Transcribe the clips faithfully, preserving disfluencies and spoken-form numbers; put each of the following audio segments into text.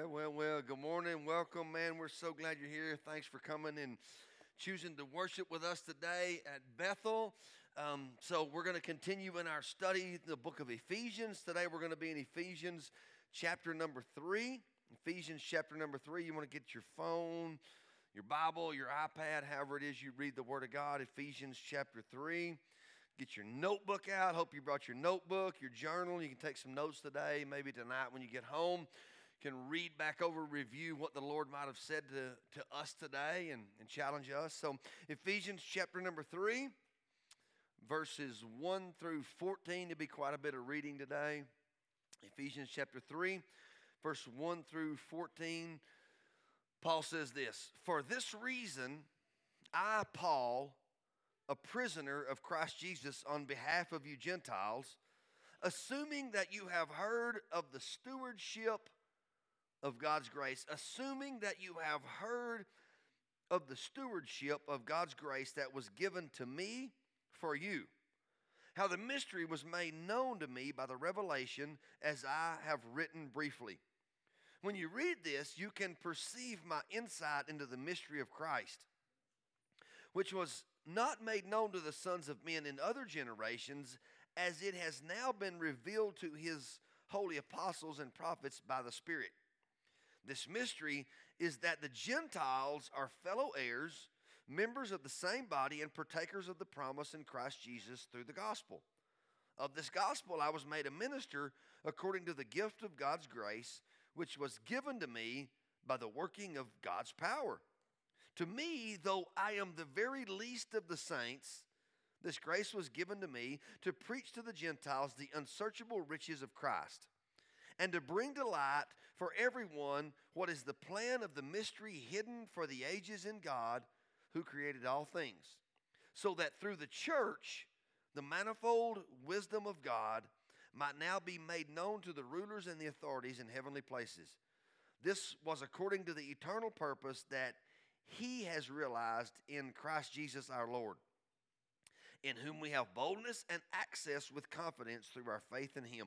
Well, well, well, good morning. Welcome, man. We're so glad you're here. Thanks for coming and choosing to worship with us today at Bethel. Um, so we're going to continue in our study, the book of Ephesians. Today we're going to be in Ephesians chapter number three. Ephesians chapter number three. You want to get your phone, your Bible, your iPad, however it is you read the Word of God. Ephesians chapter three. Get your notebook out. Hope you brought your notebook, your journal. You can take some notes today, maybe tonight when you get home. You can read back over, review what the Lord might have said to, to us today and, and challenge us. So Ephesians chapter number three, verses one through fourteen. There'll be quite a bit of reading today. Ephesians chapter three, verse one through fourteen. Paul says this, "For this reason, I, Paul, a prisoner of Christ Jesus on behalf of you Gentiles, assuming that you have heard of the stewardship of God's grace, assuming that you have heard of the stewardship of God's grace that was given to me for you, how the mystery was made known to me by the revelation as I have written briefly. When you read this, you can perceive my insight into the mystery of Christ, which was not made known to the sons of men in other generations, as it has now been revealed to his holy apostles and prophets by the Spirit. This mystery is that the Gentiles are fellow heirs, members of the same body, and partakers of the promise in Christ Jesus through the gospel. Of this gospel I was made a minister according to the gift of God's grace, which was given to me by the working of God's power. To me, though I am the very least of the saints, this grace was given to me to preach to the Gentiles the unsearchable riches of Christ, and to bring to light for everyone what is the plan of the mystery hidden for the ages in God, who created all things, so that through the church the manifold wisdom of God might now be made known to the rulers and the authorities in heavenly places. This was according to the eternal purpose that he has realized in Christ Jesus our Lord, in whom we have boldness and access with confidence through our faith in him.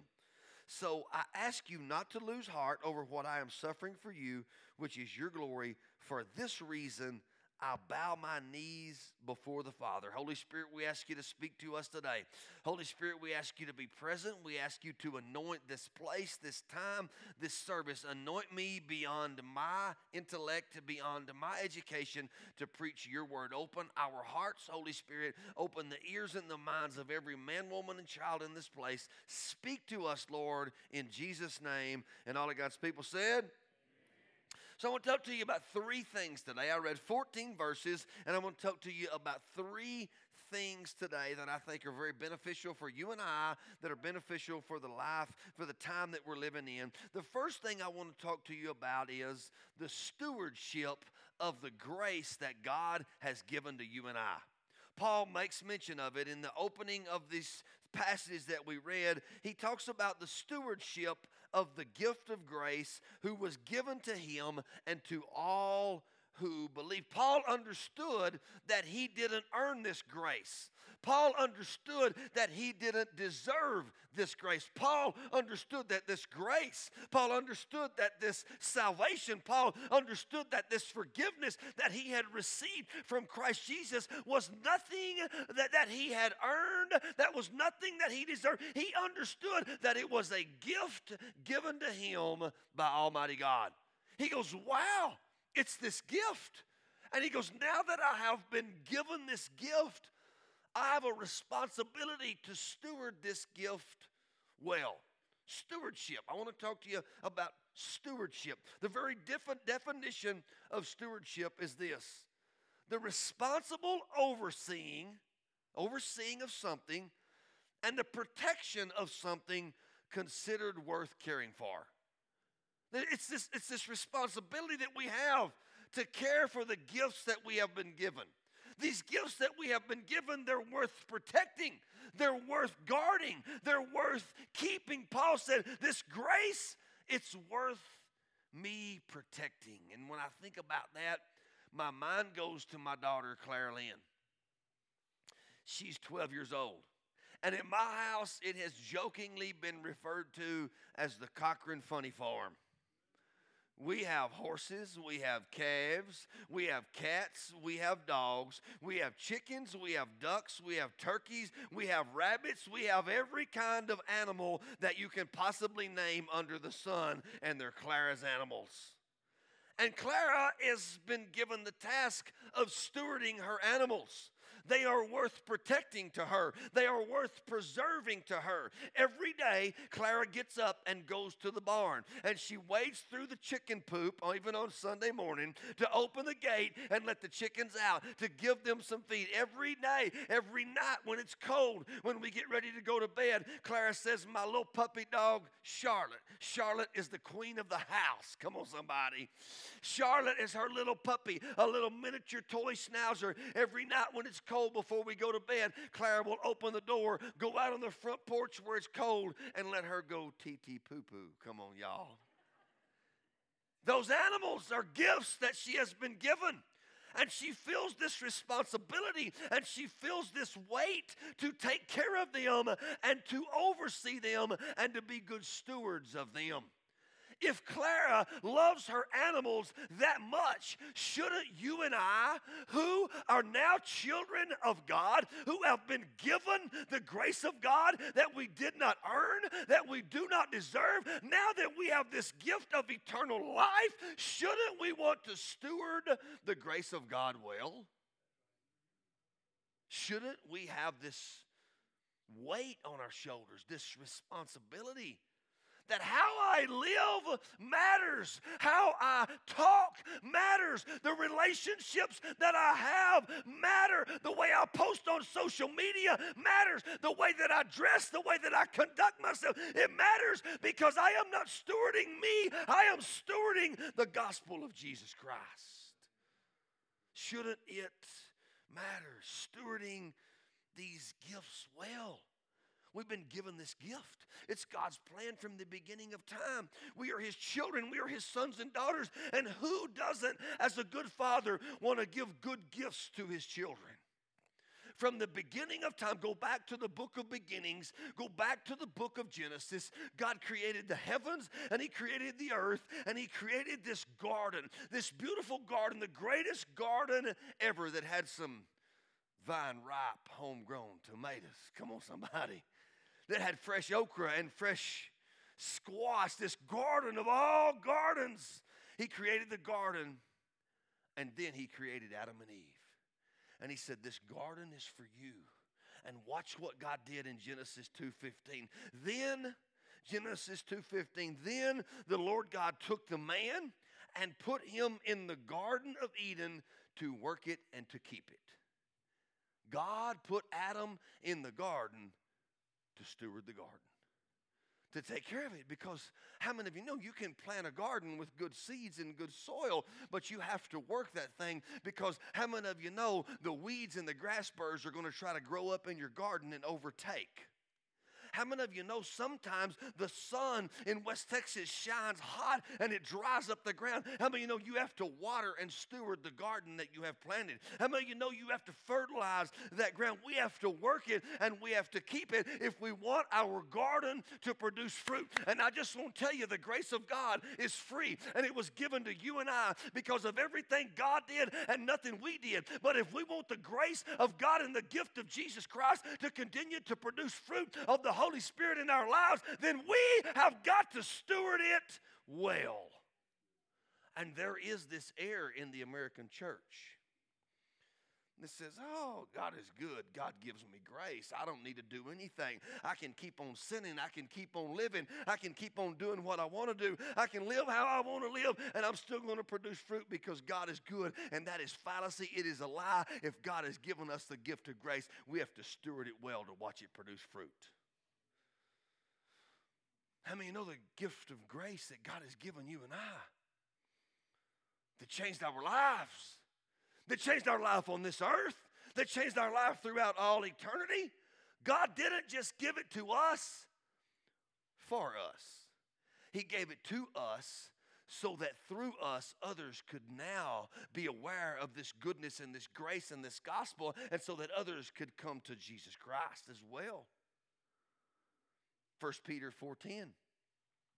So I ask you not to lose heart over what I am suffering for you, which is your glory. For this reason I bow my knees before the Father." Holy Spirit, we ask you to speak to us today. Holy Spirit, we ask you to be present. We ask you to anoint this place, this time, this service. Anoint me beyond my intellect, beyond my education, to preach your word. Open our hearts, Holy Spirit. Open the ears and the minds of every man, woman, and child in this place. Speak to us, Lord, in Jesus' name. And all of God's people said, so I want to talk to you about three things today. I read fourteen verses, and I want to talk to you about three things today that I think are very beneficial for you and I, that are beneficial for the life, for the time that we're living in. The first thing I want to talk to you about is the stewardship of the grace that God has given to you and I. Paul makes mention of it in the opening of this passage that we read. He talks about the stewardship of the gift of grace who was given to him and to all who believe. Paul understood that he didn't earn this grace. Paul understood that he didn't deserve this grace. Paul understood that this grace, Paul understood that this salvation, Paul understood that this forgiveness that he had received from Christ Jesus was nothing that, that he had earned, that was nothing that he deserved. He understood that it was a gift given to him by Almighty God. He goes, wow, it's this gift. And he goes, now that I have been given this gift, I have a responsibility to steward this gift well. Stewardship. I want to talk to you about stewardship. The very different definition of stewardship is this: the responsible overseeing, overseeing of something, and the protection of something considered worth caring for. It's this, it's this responsibility that we have to care for the gifts that we have been given. These gifts that we have been given, they're worth protecting. They're worth guarding. They're worth keeping. Paul said, this grace, it's worth me protecting. And when I think about that, my mind goes to my daughter, Clara Lynn. She's twelve years old. And in my house, it has jokingly been referred to as the Cochran Funny Farm. We have horses, we have calves, we have cats, we have dogs, we have chickens, we have ducks, we have turkeys, we have rabbits, we have every kind of animal that you can possibly name under the sun, and they're Clara's animals. And Clara has been given the task of stewarding her animals. They are worth protecting to her. They are worth preserving to her. Every day, Clara gets up and goes to the barn. And she wades through the chicken poop, even on Sunday morning, to open the gate and let the chickens out, to give them some feed. Every day, every night when it's cold, when we get ready to go to bed, Clara says, my little puppy dog, Charlotte. Charlotte is the queen of the house. Come on, somebody. Charlotte is her little puppy, a little miniature toy schnauzer. Every night when it's cold, before we go to bed, Clara will open the door, go out on the front porch where it's cold, and let her go tee-tee poo-poo. Come on, y'all. Those animals are gifts that she has been given. And she feels this responsibility, and she feels this weight to take care of them and to oversee them and to be good stewards of them. If Clara loves her animals that much, shouldn't you and I, who are now children of God, who have been given the grace of God that we did not earn, that we do not deserve, now that we have this gift of eternal life, shouldn't we want to steward the grace of God well? Shouldn't we have this weight on our shoulders, this responsibility? That how I live matters. How I talk matters. The relationships that I have matter. The way I post on social media matters. The way that I dress, the way that I conduct myself, it matters because I am not stewarding me. I am stewarding the gospel of Jesus Christ. Shouldn't it matter? Stewarding these gifts well. We've been given this gift. It's God's plan from the beginning of time. We are His children. We are His sons and daughters. And who doesn't, as a good father, want to give good gifts to his children? From the beginning of time, go back to the book of beginnings, go back to the book of Genesis. God created the heavens, and He created the earth, and He created this garden, this beautiful garden, the greatest garden ever that had some vine-ripe, homegrown tomatoes. Come on, somebody. That had fresh okra and fresh squash, this garden of all gardens. He created the garden, and then He created Adam and Eve. And He said, this garden is for you. And watch what God did in Genesis two fifteen. Then, Genesis two fifteen, then the Lord God took the man and put him in the Garden of Eden to work it and to keep it. God put Adam in the garden to steward the garden, to take care of it. Because how many of you know you can plant a garden with good seeds and good soil, but you have to work that thing? Because how many of you know the weeds and the grass burrs are going to try to grow up in your garden and overtake? How many of you know sometimes the sun in West Texas shines hot and it dries up the ground? How many of you know you have to water and steward the garden that you have planted? How many of you know you have to fertilize that ground? We have to work it and we have to keep it if we want our garden to produce fruit. And I just want to tell you, the grace of God is free, and it was given to you and I because of everything God did and nothing we did. But if we want the grace of God and the gift of Jesus Christ to continue to produce fruit of the Holy Spirit in our lives, then we have got to steward it well. And there is this error in the American church that says, oh, God is good. God gives me grace. I don't need to do anything. I can keep on sinning. I can keep on living. I can keep on doing what I want to do. I can live how I want to live, and I'm still going to produce fruit because God is good. And that is fallacy. It is a lie. If God has given us the gift of grace, we have to steward it well to watch it produce fruit. How many know the gift of grace that God has given you and I that changed our lives, that changed our life on this earth, that changed our life throughout all eternity? God didn't just give it to us for us. He gave it to us so that through us others could now be aware of this goodness and this grace and this gospel, and so that others could come to Jesus Christ as well. First Peter four ten.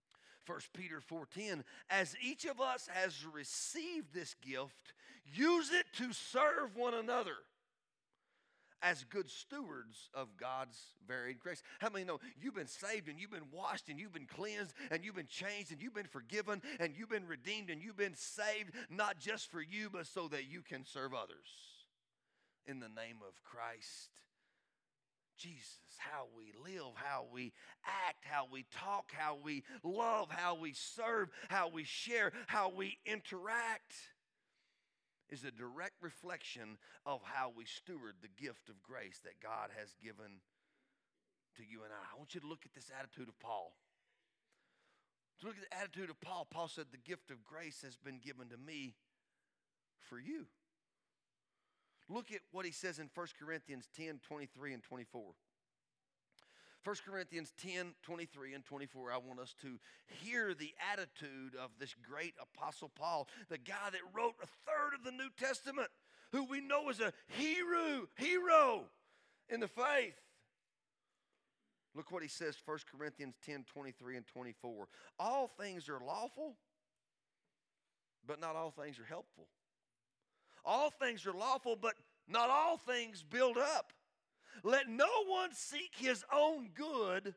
First Peter four ten, as each of us has received this gift, use it to serve one another as good stewards of God's varied grace. How many know you've been saved and you've been washed and you've been cleansed and you've been changed and you've been forgiven and you've been redeemed and you've been saved, not just for you, but so that you can serve others in the name of Christ Jesus. How we live, how we act, how we talk, how we love, how we serve, how we share, how we interact is a direct reflection of how we steward the gift of grace that God has given to you and I. I want you to look at this attitude of Paul. To look at the attitude of Paul. Paul said, the gift of grace has been given to me for you. Look at what he says in First Corinthians ten, twenty-three and twenty-four. First Corinthians ten, twenty-three and twenty-four, I want us to hear the attitude of this great Apostle Paul, the guy that wrote a third of the New Testament, who we know is a hero, hero in the faith. Look what he says, First Corinthians ten, twenty-three and twenty-four. All things are lawful, but not all things are helpful. All things are lawful, but not all things build up. Let no one seek his own good,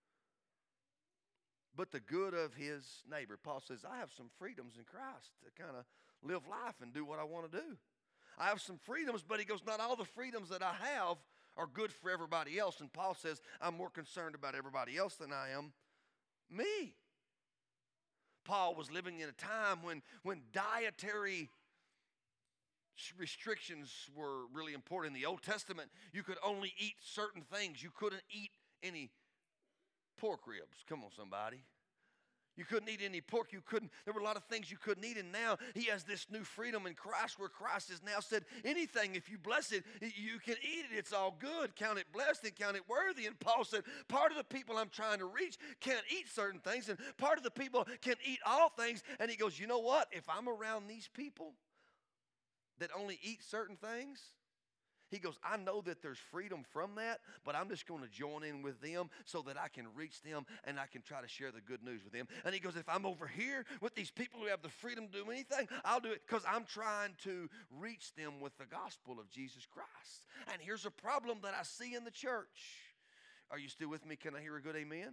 but the good of his neighbor. Paul says, I have some freedoms in Christ to kind of live life and do what I want to do. I have some freedoms, but he goes, not all the freedoms that I have are good for everybody else. And Paul says, I'm more concerned about everybody else than I am me. Paul was living in a time when, when dietary restrictions were really important. In the Old Testament, you could only eat certain things. You couldn't eat any pork ribs. Come on, somebody. You couldn't eat any pork. You couldn't. There were a lot of things you couldn't eat. And now he has this new freedom in Christ, where Christ has now said, anything, if you bless it, you can eat it. It's all good. Count it blessed and count it worthy. And Paul said, part of the people I'm trying to reach can't eat certain things, and part of the people can eat all things. And he goes, you know what? If I'm around these people that only eat certain things, he goes, I know that there's freedom from that, but I'm just going to join in with them so that I can reach them and I can try to share the good news with them. And he goes, if I'm over here with these people who have the freedom to do anything, I'll do it because I'm trying to reach them with the gospel of Jesus Christ. And here's a problem that I see in the church. Are you still with me? Can I hear a good amen?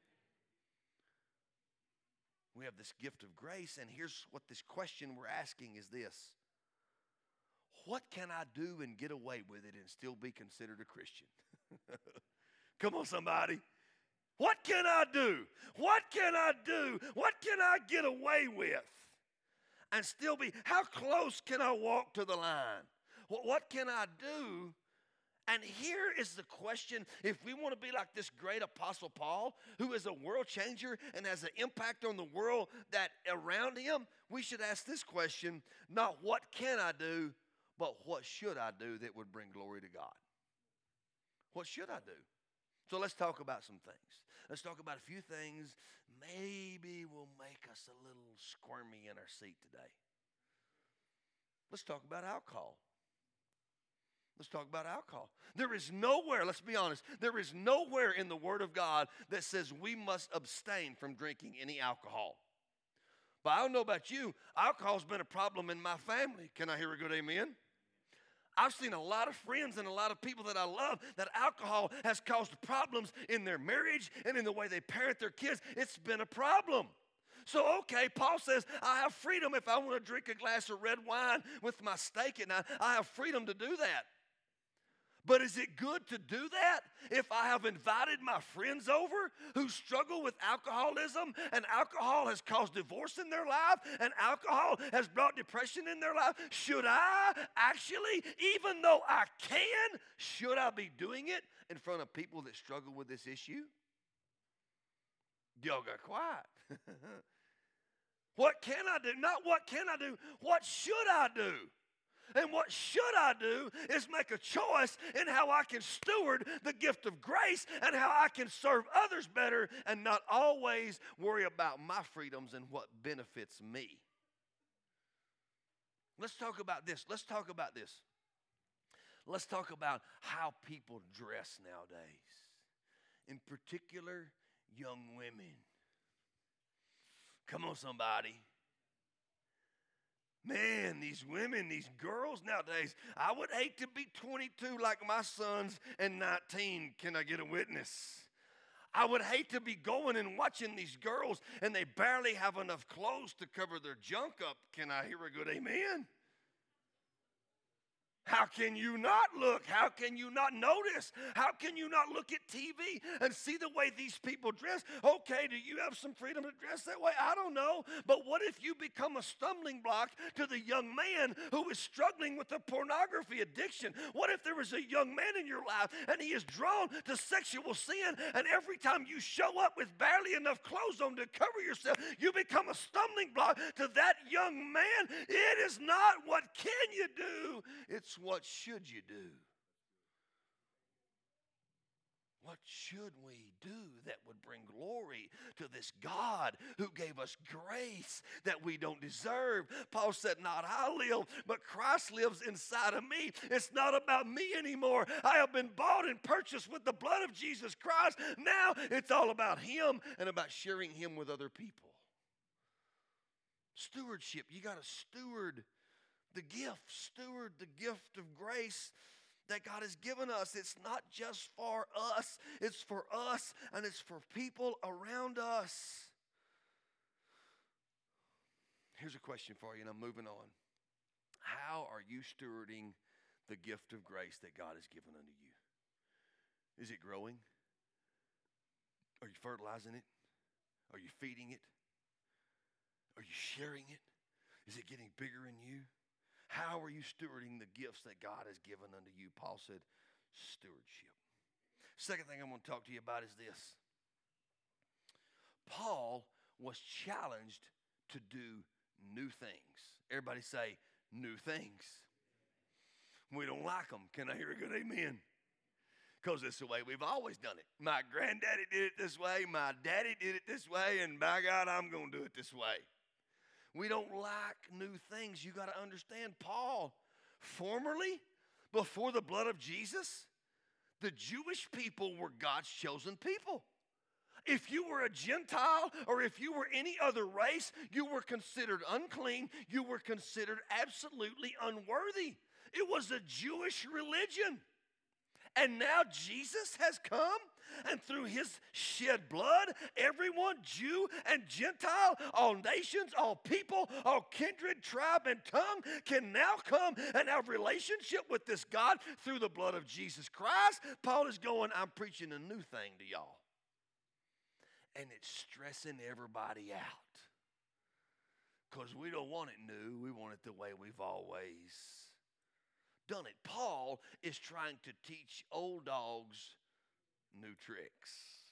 We have this gift of grace, and here's what this question we're asking is this. What can I do and get away with it and still be considered a Christian? Come on, somebody. What can I do? What can I do? What can I get away with and still be? How close can I walk to the line? What can I do? And here is the question. If we want to be like this great Apostle Paul, who is a world changer and has an impact on the world that around him, we should ask this question, not what can I do, but what should I do that would bring glory to God? What should I do? So let's talk about some things. Let's talk about a few things maybe will make us a little squirmy in our seat today. Let's talk about alcohol. Let's talk about alcohol. There is nowhere, let's be honest, there is nowhere in the Word of God that says we must abstain from drinking any alcohol. But I don't know about you, alcohol's been a problem in my family. Can I hear a good amen? I've seen a lot of friends and a lot of people that I love that alcohol has caused problems in their marriage and in the way they parent their kids. It's been a problem. So, okay, Paul says, I have freedom if I want to drink a glass of red wine with my steak at night. I have freedom to do that. But is it good to do that if I have invited my friends over who struggle with alcoholism, and alcohol has caused divorce in their life, and alcohol has brought depression in their life? Should I actually, even though I can, should I be doing it in front of people that struggle with this issue? Y'all got quiet. What can I do? Not what can I do, what should I do? And what should I do is make a choice in how I can steward the gift of grace and how I can serve others better and not always worry about my freedoms and what benefits me. Let's talk about this. Let's talk about this. Let's talk about how people dress nowadays. In particular, young women. Come on, somebody. Man, these women, these girls nowadays, I would hate to be twenty-two like my sons and nineteen. Can I get a witness? I would hate to be going and watching these girls and they barely have enough clothes to cover their junk up. Can I hear a good amen? How can you not look? How can you not notice? How can you not look at T V and see the way these people dress? Okay, do you have some freedom to dress that way? I don't know. But what if you become a stumbling block to the young man who is struggling with a pornography addiction? What if there is a young man in your life and he is drawn to sexual sin, and every time you show up with barely enough clothes on to cover yourself, you become a stumbling block to that young man? It is not what can you do, it's what should you do? What should we do that would bring glory to this God who gave us grace that we don't deserve? Paul said, not I live, but Christ lives inside of me. It's not about me anymore. I have been bought and purchased with the blood of Jesus Christ. Now it's all about him and about sharing him with other people. Stewardship, you got to steward the gift, steward the gift of grace that God has given us. It's not just for us, it's for us and it's for people around us. Here's a question for you, and I'm moving on. How are you stewarding the gift of grace that God has given unto you? Is it growing? Are you fertilizing it? Are you feeding it? Are you sharing it? Is it getting bigger in you? How are you stewarding the gifts that God has given unto you? Paul said, stewardship. Second thing I'm going to talk to you about is this. Paul was challenged to do new things. Everybody say, new things. We don't like them. Can I hear a good amen? Because it's the way we've always done it. My granddaddy did it this way. My daddy did it this way. And by God, I'm going to do it this way. We don't like new things. You got to understand, Paul, formerly, before the blood of Jesus, the Jewish people were God's chosen people. If you were a Gentile or if you were any other race, you were considered unclean. You were considered absolutely unworthy. It was a Jewish religion. And now Jesus has come, and through his shed blood, everyone, Jew and Gentile, all nations, all people, all kindred, tribe, and tongue can now come and have relationship with this God through the blood of Jesus Christ. Paul is going, I'm preaching a new thing to y'all. And it's stressing everybody out. Because we don't want it new. We want it the way we've always done it. Paul is trying to teach old dogs new tricks.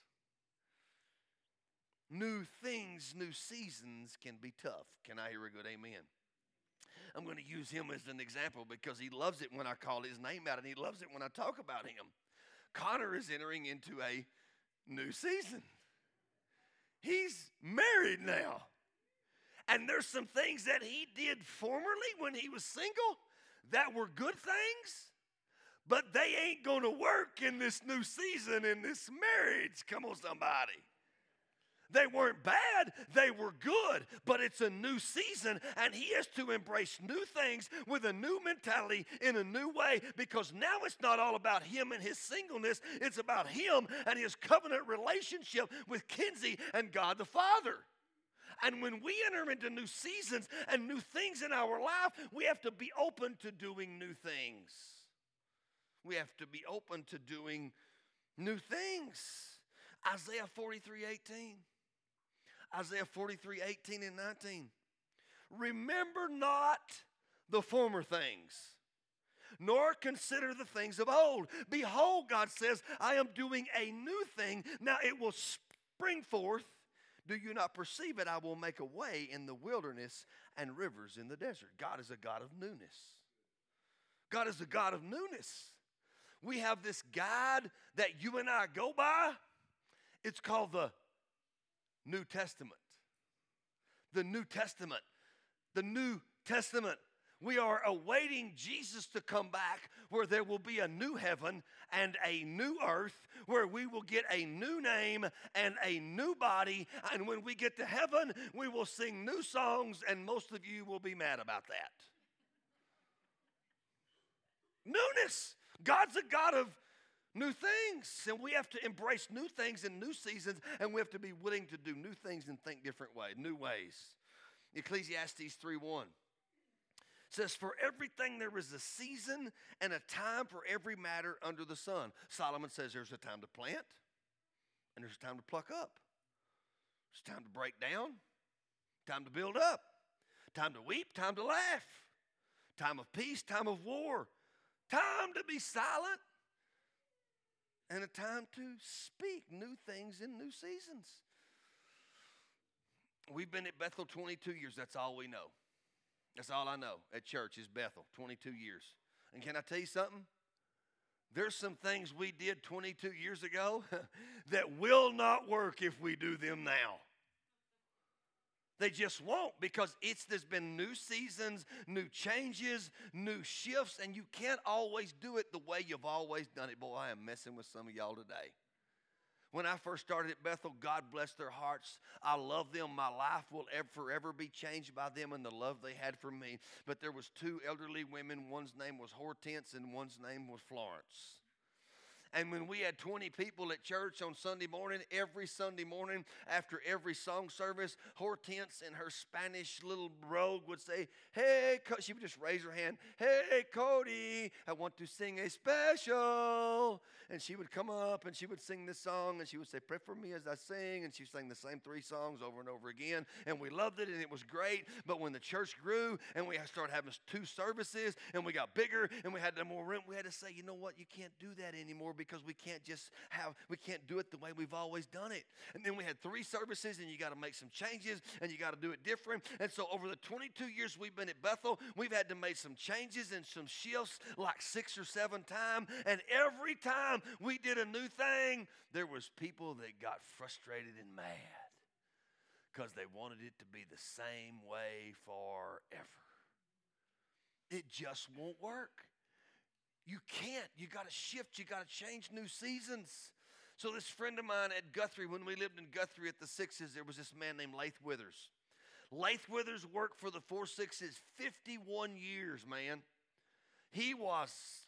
New things, new seasons can be tough. Can I hear a good amen? I'm going to use him as an example because he loves it when I call his name out, and he loves it when I talk about him. Connor is entering into a new season. He's married now. And there's some things that he did formerly when he was single that were good things, but they ain't going to work in this new season, in this marriage. Come on, somebody. They weren't bad, they were good, but it's a new season, and he has to embrace new things with a new mentality in a new way, because now it's not all about him and his singleness, it's about him and his covenant relationship with Kinsey and God the Father. And when we enter into new seasons and new things in our life, we have to be open to doing new things. We have to be open to doing new things. Isaiah forty-three eighteen. Isaiah forty-three eighteen and nineteen. Remember not the former things, nor consider the things of old. Behold, God says, I am doing a new thing. Now it will spring forth. Do you not perceive it? I will make a way in the wilderness and rivers in the desert. God is a God of newness. God is a God of newness. We have this guide that you and I go by. It's called the New Testament. The New Testament. The New Testament. We are awaiting Jesus to come back, where there will be a new heaven and a new earth, where we will get a new name and a new body. And when we get to heaven, we will sing new songs, and most of you will be mad about that. Newness. God's a God of new things, and we have to embrace new things in new seasons, and we have to be willing to do new things and think different ways, new ways. Ecclesiastes three one says, for everything there is a season and a time for every matter under the sun. Solomon says there's a time to plant and there's a time to pluck up. There's time to break down, time to build up, time to weep, time to laugh, time of peace, time of war, time to be silent, and a time to speak new things in new seasons. We've been at Bethel twenty-two years. That's all we know. That's all I know at church is Bethel, twenty-two years. And can I tell you something? There's some things we did twenty-two years ago that will not work if we do them now. They just won't, because it's there's been new seasons, new changes, new shifts, and you can't always do it the way you've always done it. Boy, I am messing with some of y'all today. When I first started at Bethel, God bless their hearts. I love them. My life will ever, forever be changed by them and the love they had for me. But there was two elderly women. One's name was Hortense and one's name was Florence. And when we had twenty people at church on Sunday morning, every Sunday morning after every song service, Hortense in her Spanish little brogue would say, hey, she would just raise her hand, hey, Cody, I want to sing a special. And she would come up and she would sing this song and she would say, pray for me as I sing. And she sang the same three songs over and over again. And we loved it and it was great. But when the church grew and we started having two services and we got bigger and we had more room, we had to say, you know what, you can't do that anymore, because we can't just have, we can't do it the way we've always done it. And then we had three services and you got to make some changes and you got to do it different. And so over the twenty-two years we've been at Bethel, we've had to make some changes and some shifts like six or seven times. And every time we did a new thing, there was people that got frustrated and mad because they wanted it to be the same way forever. It just won't work. You can't. You got to shift. You got to change new seasons. So this friend of mine at Guthrie, when we lived in Guthrie at the Sixes, there was this man named Lath Withers. Lath Withers worked for the Four Sixes fifty-one years, man. He was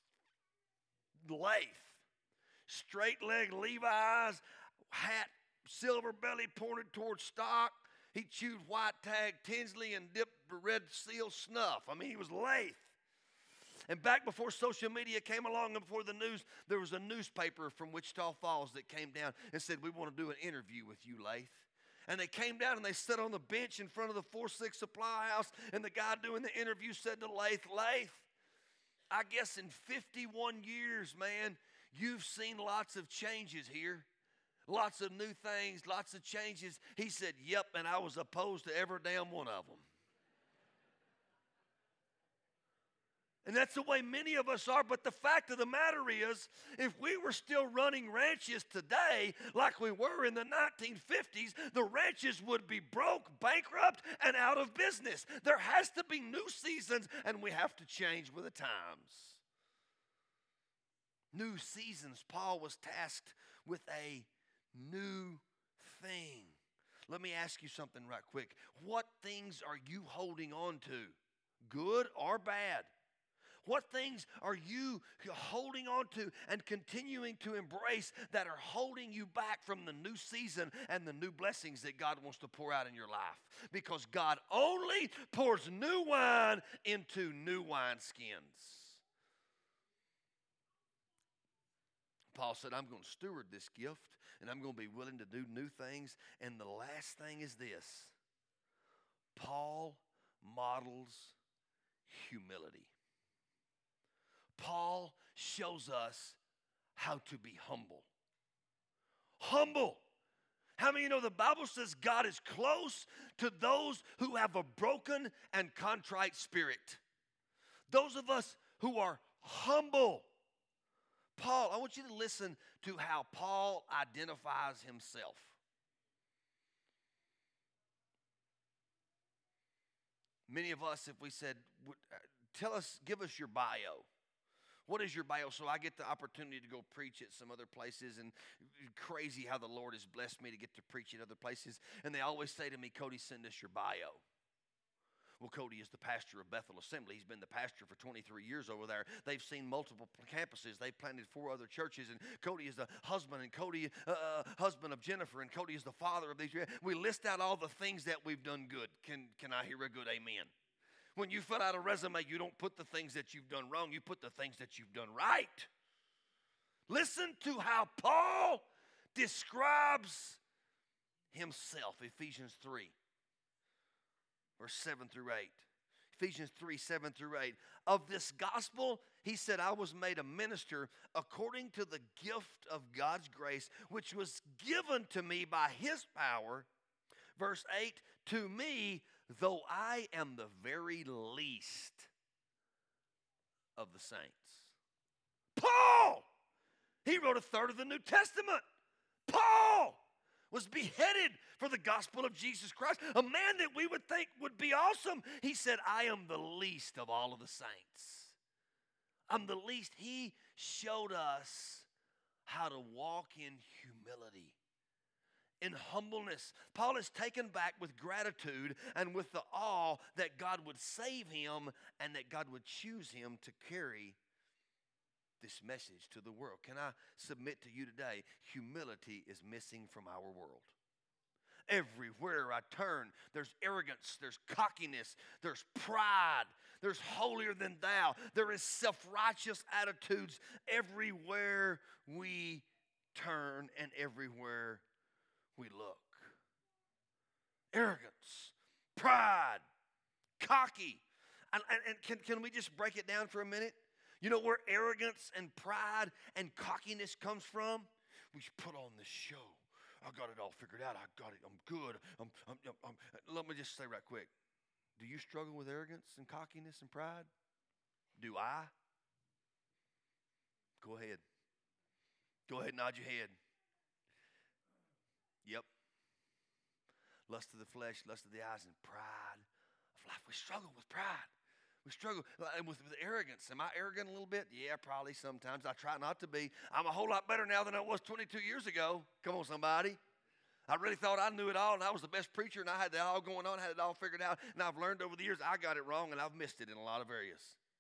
Lath. Straight leg Levi's, hat, silver belly pointed towards stock. He chewed white tag Tinsley and dipped red seal snuff. I mean, he was Lath. And back before social media came along and before the news, there was a newspaper from Wichita Falls that came down and said, we want to do an interview with you, Lath. And they came down and they sat on the bench in front of the four six Supply House, and the guy doing the interview said to Lath, Lath, I guess in fifty-one years, man, you've seen lots of changes here. Lots of new things, lots of changes. He said, yep, and I was opposed to every damn one of them. And that's the way many of us are. But the fact of the matter is, if we were still running ranches today like we were in the nineteen fifties, the ranches would be broke, bankrupt, and out of business. There has to be new seasons, and we have to change with the times. New seasons. Paul was tasked with a new thing. Let me ask you something right quick. What things are you holding on to, good or bad? What things are you holding on to and continuing to embrace that are holding you back from the new season and the new blessings that God wants to pour out in your life? Because God only pours new wine into new wineskins. Paul said, I'm going to steward this gift, and I'm going to be willing to do new things. And the last thing is this. Paul models humility. Paul shows us how to be humble. Humble. How many of you know the Bible says God is close to those who have a broken and contrite spirit? Those of us who are humble. Paul, I want you to listen to how Paul identifies himself. Many of us, if we said, tell us, give us your bio. What is your bio? So I get the opportunity to go preach at some other places, and crazy how the Lord has blessed me to get to preach at other places. And they always say to me, Cody, send us your bio. Well, Cody is the pastor of Bethel Assembly. He's been the pastor for twenty-three years over there. They've seen multiple campuses. They've planted four other churches, and Cody is the husband, and Cody, uh, husband of Jennifer, and Cody is the father of these. We list out all the things that we've done good. Can, can I hear a good amen? When you fill out a resume, you don't put the things that you've done wrong. You put the things that you've done right. Listen to how Paul describes himself, Ephesians three. Verse seven through eight. Ephesians three, seven through eight. Of this gospel, he said, I was made a minister according to the gift of God's grace, which was given to me by his power. Verse eight, to me, though I am the very least of the saints. Paul! He wrote a third of the New Testament. Paul was beheaded for the gospel of Jesus Christ. A man that we would think would be awesome. He said, I am the least of all of the saints. I'm the least. He showed us how to walk in humility, in humbleness. Paul is taken back with gratitude and with the awe that God would save him and that God would choose him to carry this message to the world. Can I submit to you today, humility is missing from our world. Everywhere I turn, there's arrogance, there's cockiness, there's pride, there's holier than thou, there is self-righteous attitudes everywhere we turn and everywhere we look. Arrogance, pride, cocky. And, and, and can, can we just break it down for a minute? You know where arrogance and pride and cockiness comes from? We put on this show. I got it all figured out. I got it. I'm good. I'm, I'm, I'm, I'm. Let me just say right quick. Do you struggle with arrogance and cockiness and pride? Do I? Go ahead. Go ahead, nod your head. Yep. Lust of the flesh, lust of the eyes, and pride of life. We struggle with pride. We struggle with, with arrogance. Am I arrogant a little bit? Yeah, probably sometimes. I try not to be. I'm a whole lot better now than I was twenty-two years ago. Come on, somebody. I really thought I knew it all, and I was the best preacher, and I had it all going on, had it all figured out, and I've learned over the years I got it wrong, and I've missed it in a lot of areas.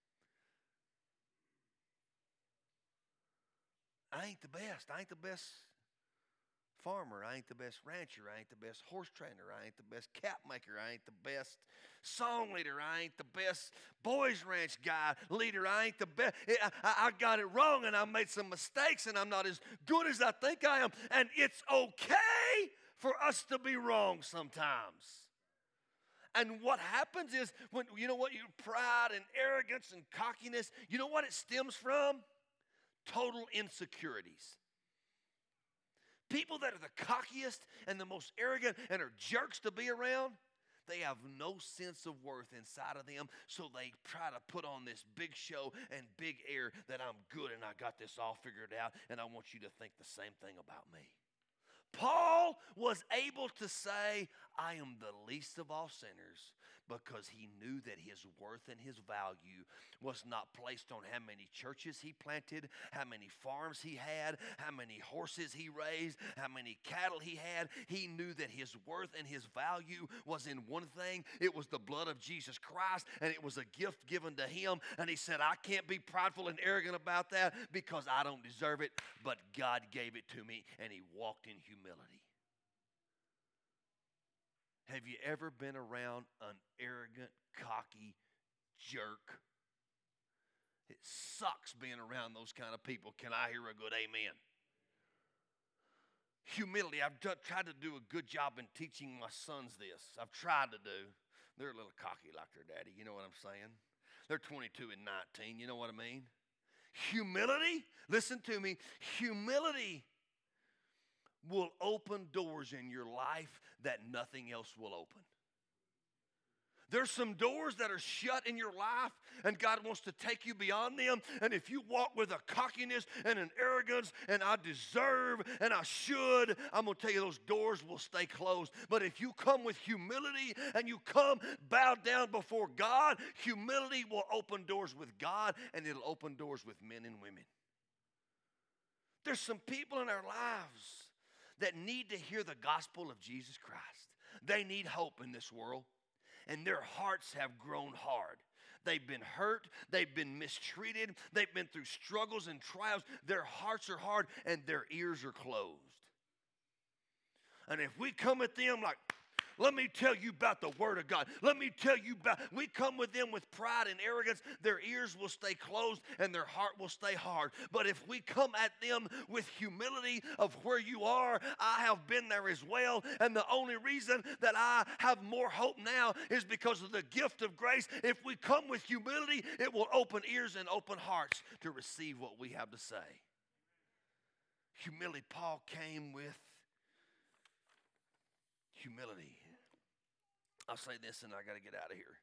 I ain't the best. I ain't the best farmer. I ain't the best rancher. I ain't the best horse trainer. I ain't the best cap maker. I ain't the best song leader. I ain't the best boys ranch guy leader. I ain't the best. I, I got it wrong, and I made some mistakes, and I'm not as good as I think I am. And it's okay for us to be wrong sometimes. And what happens is, when you know what, you pride and arrogance and cockiness, you know what it stems from? Total insecurities. People that are the cockiest and the most arrogant and are jerks to be around, they have no sense of worth inside of them, so they try to put on this big show and big air that I'm good and I got this all figured out, and I want you to think the same thing about me. Paul was able to say, I am the least of all sinners, because he knew that his worth and his value was not placed on how many churches he planted, how many farms he had, how many horses he raised, how many cattle he had. He knew that his worth and his value was in one thing. It was the blood of Jesus Christ, and it was a gift given to him. And he said, I can't be prideful and arrogant about that because I don't deserve it, but God gave it to me, and he walked in humility. Have you ever been around an arrogant, cocky jerk? It sucks being around those kind of people. Can I hear a good amen? Humility. I've d- tried to do a good job in teaching my sons this. I've tried to do. They're a little cocky like their daddy. You know what I'm saying? They're twenty-two and nineteen. You know what I mean? Humility. Listen to me. Humility will open doors in your life that nothing else will open. There's some doors that are shut in your life, and God wants to take you beyond them. And if you walk with a cockiness and an arrogance, and I deserve and I should, I'm going to tell you those doors will stay closed. But if you come with humility and you come bow down before God, humility will open doors with God, and it'll open doors with men and women. There's some people in our lives that need to hear the gospel of Jesus Christ. They need hope in this world. And their hearts have grown hard. They've been hurt. They've been mistreated. They've been through struggles and trials. Their hearts are hard and their ears are closed. And if we come at them like, let me tell you about the Word of God. Let me tell you about, we come with them with pride and arrogance, their ears will stay closed and their heart will stay hard. But if we come at them with humility of where you are, I have been there as well. And the only reason that I have more hope now is because of the gift of grace. If we come with humility, it will open ears and open hearts to receive what we have to say. Humility, Paul came with humility. I'll say this and I got to get out of here.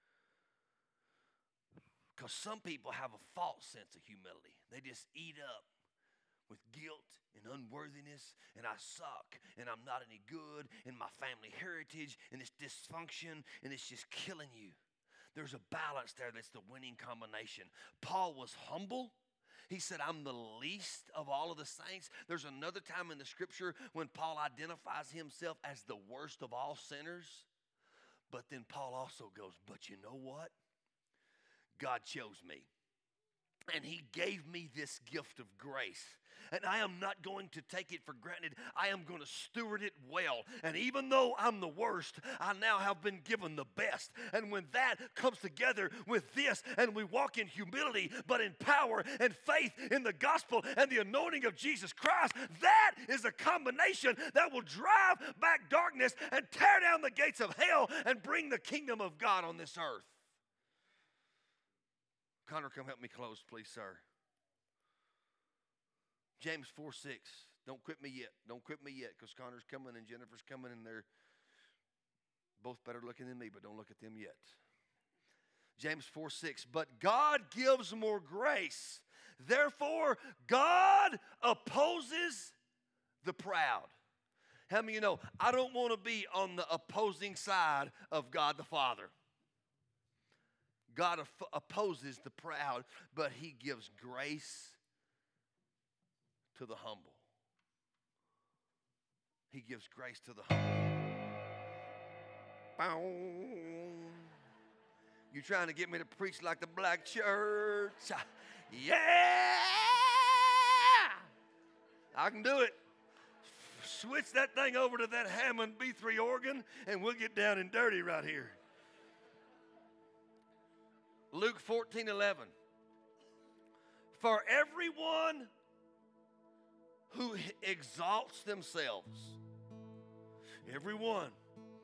Because some people have a false sense of humility. They just eat up with guilt and unworthiness, and I suck, and I'm not any good, and my family heritage, and it's dysfunction, and it's just killing you. There's a balance there that's the winning combination. Paul was humble. He said, I'm the least of all of the saints. There's another time in the scripture when Paul identifies himself as the worst of all sinners. But then Paul also goes, but you know what? God chose me. And he gave me this gift of grace. And I am not going to take it for granted. I am going to steward it well. And even though I'm the worst, I now have been given the best. And when that comes together with this, and we walk in humility, but in power and faith in the gospel and the anointing of Jesus Christ, that is a combination that will drive back darkness and tear down the gates of hell and bring the kingdom of God on this earth. Connor, come help me close, please, sir. James four six. Don't quit me yet. Don't quit me yet, because Connor's coming and Jennifer's coming, and they're both better looking than me, but don't look at them yet. James four six. But God gives more grace. Therefore, God opposes the proud. How many of you know, I don't want to be on the opposing side of God the Father. God opposes the proud, but he gives grace to the humble. He gives grace to the humble. You trying to get me to preach like the black church? Yeah! I can do it. Switch that thing over to that Hammond B three organ, and we'll get down and dirty right here. Luke fourteen eleven. For everyone who exalts themselves, everyone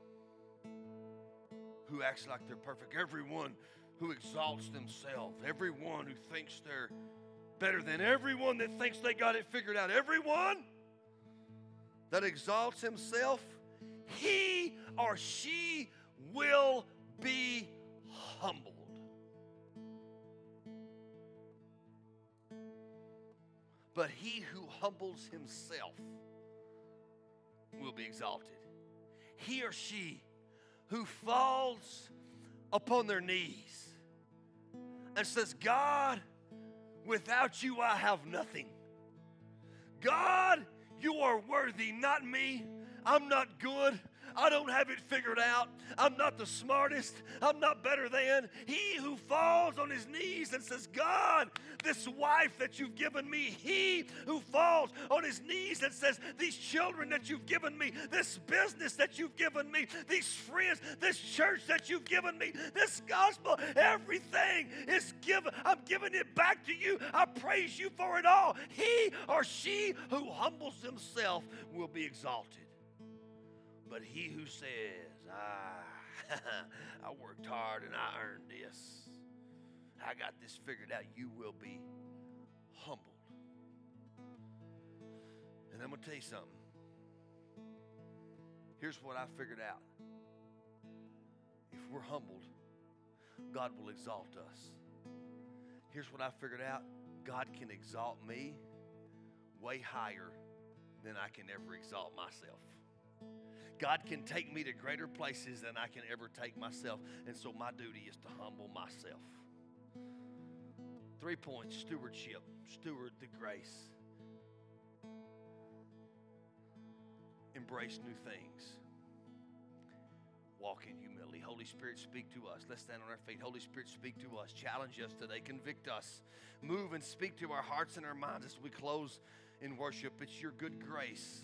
who acts like they're perfect, everyone who exalts themselves, everyone who thinks they're better than everyone that thinks they got it figured out, everyone that exalts himself, he or she will be humbled. But he who humbles himself will be exalted. He or she who falls upon their knees and says, God, without you I have nothing. God, you are worthy, not me. I'm not good. I don't have it figured out. I'm not the smartest. I'm not better than. He who falls on his knees and says, God, this wife that you've given me. He who falls on his knees and says, these children that you've given me, this business that you've given me, these friends, this church that you've given me, this gospel, everything is given. I'm giving it back to you. I praise you for it all. He or she who humbles himself will be exalted. But he who says, ah, I worked hard and I earned this, I got this figured out, you will be humbled. And I'm going to tell you something. Here's what I figured out. If if we're humbled, God will exalt us. Here's what I figured out. God can exalt me way higher than I can ever exalt myself. God can take me to greater places than I can ever take myself. And so my duty is to humble myself. Three points: stewardship, steward the grace, embrace new things, walk in humility. Holy Spirit, speak to us. Let's stand on our feet. Holy Spirit, speak to us. Challenge us today. Convict us. Move and speak to our hearts and our minds as we close in worship. It's your good grace.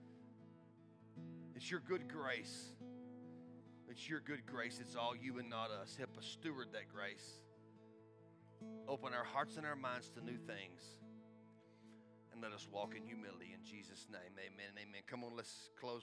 It's your good grace. It's your good grace. It's all you and not us. Help us steward that grace. Open our hearts and our minds to new things. And let us walk in humility. In Jesus' name, amen and amen. Come on, let's close.